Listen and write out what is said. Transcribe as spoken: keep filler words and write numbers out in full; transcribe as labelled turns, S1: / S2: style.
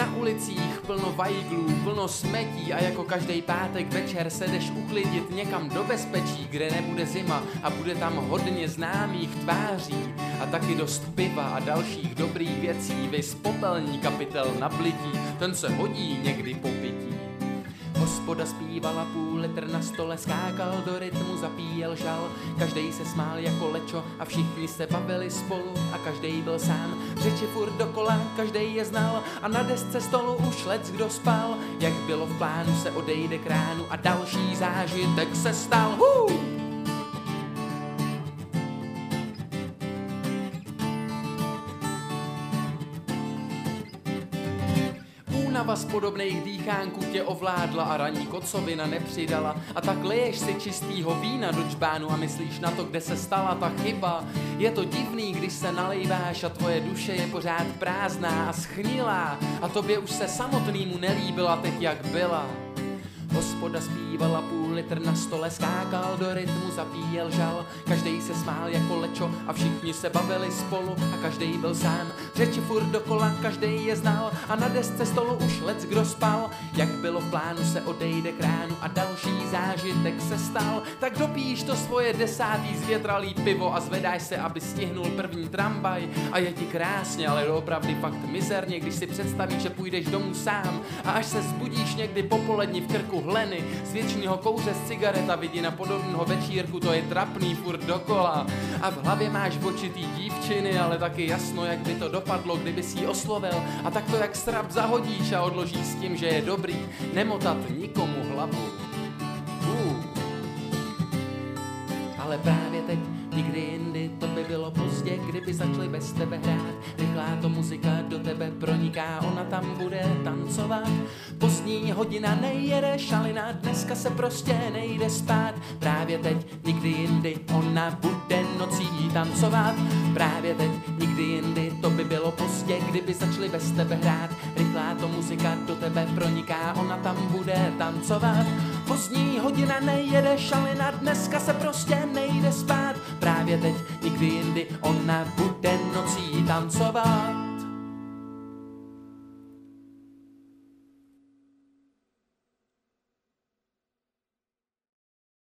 S1: Na ulicích plno vajglů, plno smetí a jako každý pátek večer se jdeš uklidit někam do bezpečí, kde nebude zima a bude tam hodně známých tváří a taky dost piva a dalších dobrých věcí, vys popelní kapitel na blití, ten se hodí někdy po pití. Hospoda zpívala půl litr na stole, skákal do rytmu, zapíjel žal. Každej se smál jako lečo a všichni se bavili spolu a každej byl sám. Řeči furt dokola, každej je znal a na desce stolu už lec kdo spal. Jak bylo v plánu, se odejde k ránu a další zážitek se stal. Hů! Únava z podobných dýchánků tě ovládla a ranní kocovina nepřidala a tak leješ si čistýho vína do čbánu a myslíš na to, kde se stala ta chyba. Je to divný, když se nalejváš a tvoje duše je pořád prázdná a schnilá a tobě už se samotnýmu nelíbila teď jak byla. Hospoda zpívala půl litr na stole, skákal do rytmu, zapíjel žal. Každej se smál jako lečo a všichni se bavili spolu a každej byl sám. Řeči furt dokola, každej je znal a na desce stolu už lec kdo spal. Jak bylo v plánu, se odejde k ránu a další zážitek se stal. Tak dopíš to svoje desátý zvětralý pivo a zvedáš se, aby stihnul první tramvaj. A je ti krásně, ale doopravdy fakt mizerně, když si představíš, že půjdeš domů sám a až se zbudíš někdy popolední v krku hleny, z věčného kouře z cigareta vidí na podobného večírku, to je trapný furt dokola. A v hlavě máš očitý dívčiny, ale taky jasno, jak by to dopadlo, kdyby si ji oslovil. A tak to jak srap zahodíš a odložíš s tím, že je dobrý nemotat nikomu hlavu. Uh. Ale právě teď, nikdy jindy, to by bylo pozdě, kdyby začali bez tebe hrát. Rychlá to muzika do tebe proniká, ona tam bude tancovat. Pozdní hodina nejede šalina, dneska se prostě nejde spát. Právě teď, nikdy jindy, ona bude nocí tancovat. Právě teď, nikdy jindy, to by bylo pozdě, kdyby začali bez tebe hrát. Rychlá to muzika do tebe proniká, ona tam bude tancovat. Pozdní hodina nejede šalina, dneska se prostě nejde spát. Právě teď, nikdy jindy, ona bude nocí tancovat.